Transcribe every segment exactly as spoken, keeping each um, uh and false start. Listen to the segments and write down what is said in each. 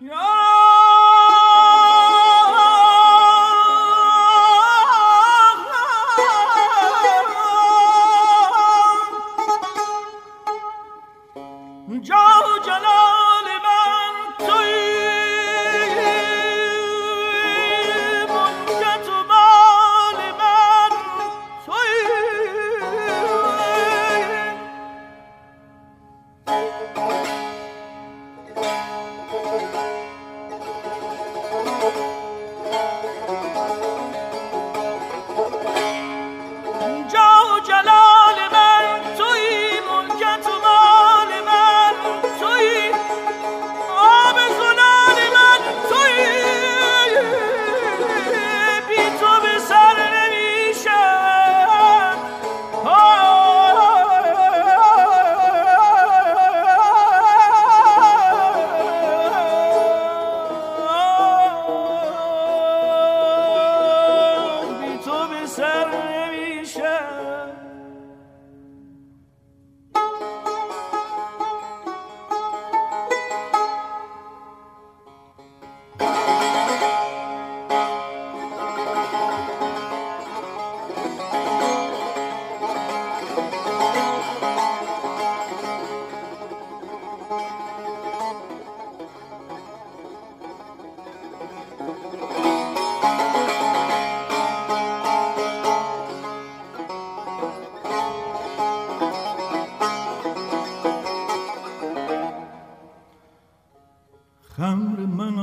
خمر من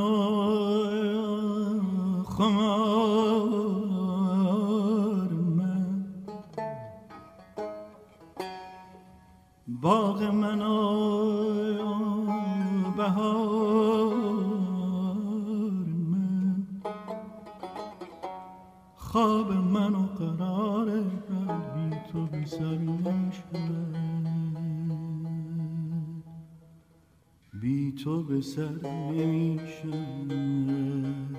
خمار من باغ من بهار من خواب من و قرار بی تو بی سر نشد بی تو به سر نمیشم.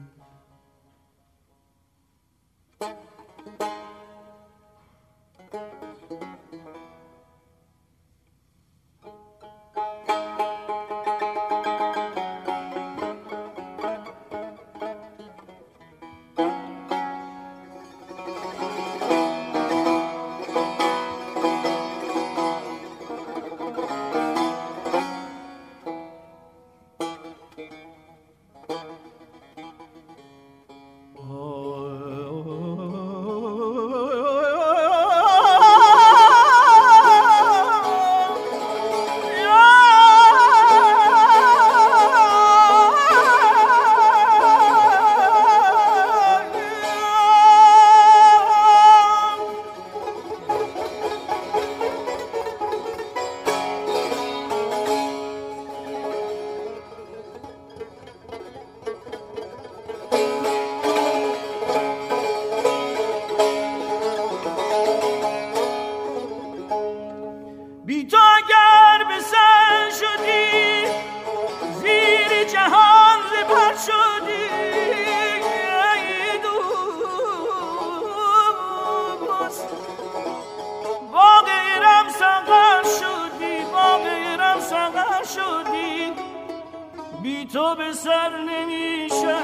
بی تو به سر نمیشم.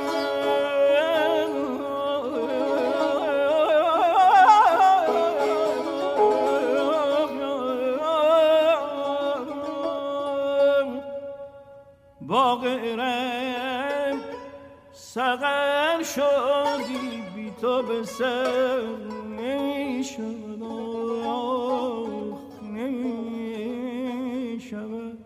باغ ارم سقر شدی بی تو به سر نمیشم. نمیشم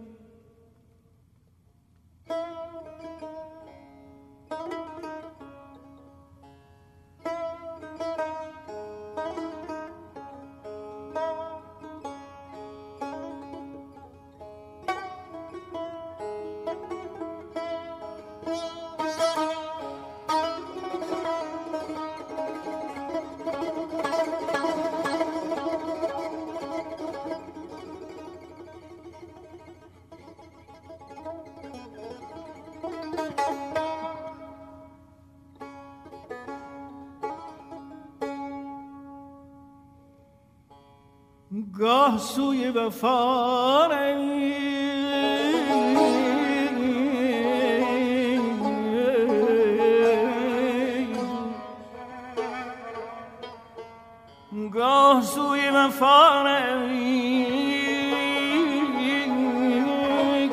گاه سوی وفا روی جفارمی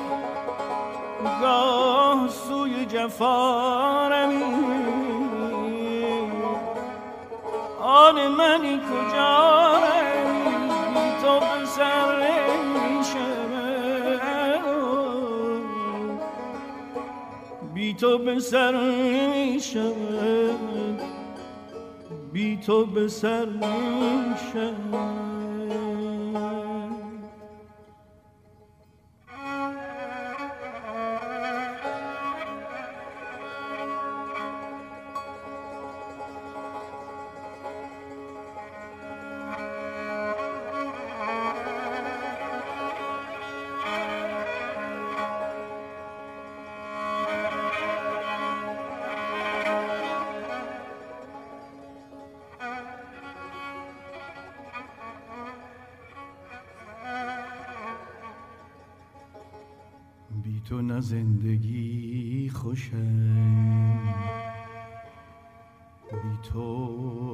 گاه سوی جفارمی آن منی کجا روی تو به سر بی تو به سر نمی شود بی تو به سر نمی شود بی تو نه زندگی خوشم بی تو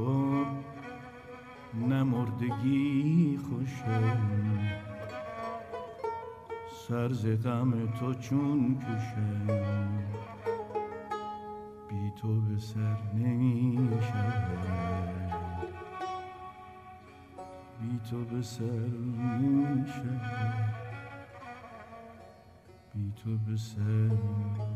نه مردگی خوشم سر ز غم تو چون کشم بی تو به سر نمی شود بی تو به سر نمی شود بی تو به سر